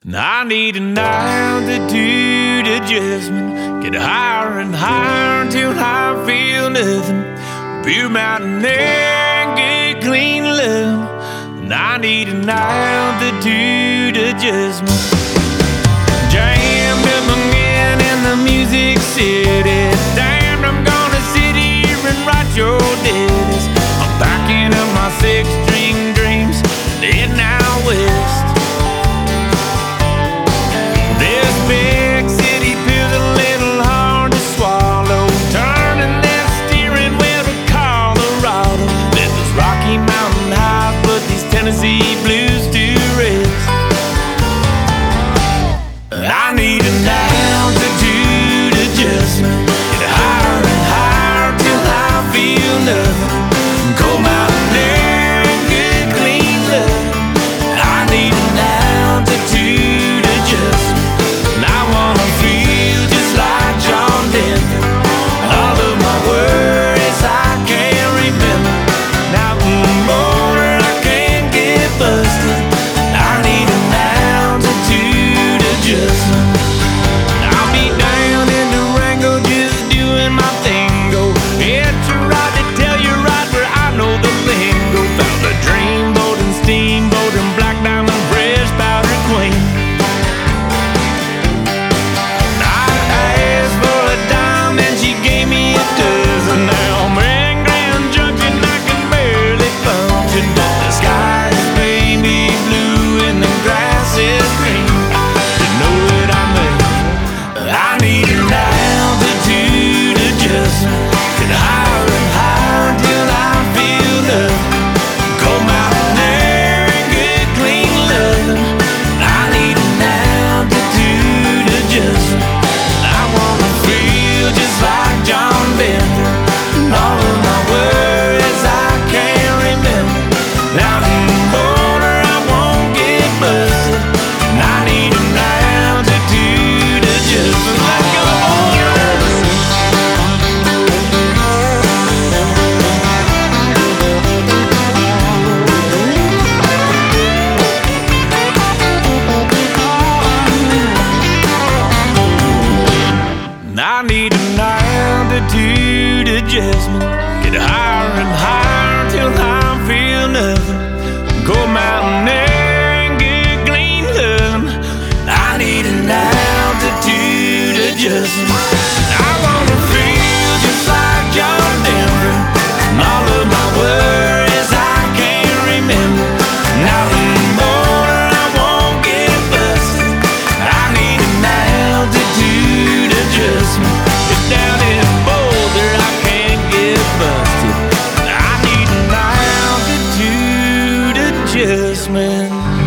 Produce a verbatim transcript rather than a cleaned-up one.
And I need an altitude adjustment. Get higher and higher until I feel nothing. Beer mountain air, get clean love. And I need an altitude adjustment. Jammed up again in the music city. Damned, I'm gonna sit here and write your ditties. I'm packing up my six-string dreams and heading out west. This big city feels a little hard to swallow. Turning that steering wheel to Colorado. Let those Rocky Mountain highs put these Tennessee blues to rest. I need an altitude adjustment. Get higher and higher till I feel nothing. Cold mountain air and good clean love. I need an altitude adjustment. And I wanna feel just like John Denver. All of my worries I can't remember. Now the motor I can't get busted. I need an altitude adjustment. I'll be down in Durango just doing my thing. Go hitch a ride to tell you right where I know the lingo. Found a dreamboat and steamboat and black diamond fresh powder queen. I asked for a dime and she gave me a dozen. Now I'm in Grand Junction, I can barely function. But the sky is baby blue and the grass is green. You know what I mean? I need an altitude adjustment. Get higher and higher till I feel nothing. Cold mountain air and good clean loving. I need an altitude adjustment. I wanna feel just like John Denver. All of my worries I can't remember. Now the motor I won't get busted. And I need an altitude adjustment. Let's go, boys! And I need an altitude adjustment. Get higher and higher till I feel nothing. Cold mountain air and good clean love. I need an altitude adjustment. I wanna feel just like John Denver. And all of my worries I can't remember. Now the motor I won't get busted. I need an altitude adjustment. If down in Boulder I can't get busted. I need an altitude adjustment.